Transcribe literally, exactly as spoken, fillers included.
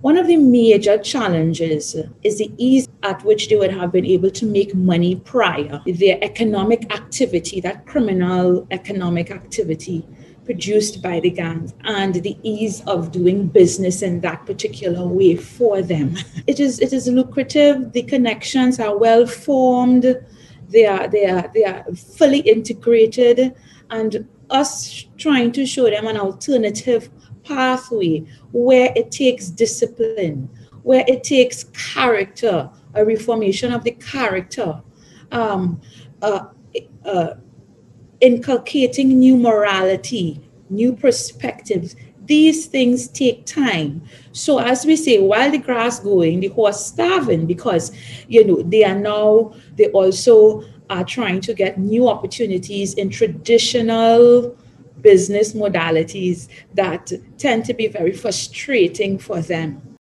One of the major challenges is the ease at which they would have been able to make money prior. Their economic activity, that criminal economic activity produced by the gangs, and the ease of doing business in that particular way for them. It is it is lucrative, the connections are well formed, they are they are they are fully integrated, and us trying to show them an alternative pathway where it takes discipline, where it takes character, a reformation of the character, um, uh, uh, inculcating new morality, new perspectives. These things take time. So as we say, while the grass growing, the horse starving, because you know they are now they also are trying to get new opportunities in traditional business modalities that tend to be very frustrating for them.